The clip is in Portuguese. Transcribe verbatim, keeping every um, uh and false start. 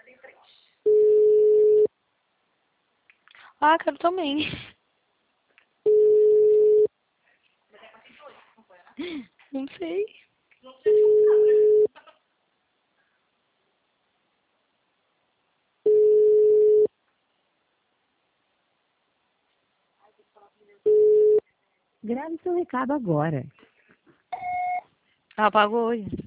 Ah, quero também. Não sei. Grave seu recado agora. Ah, apagou hoje.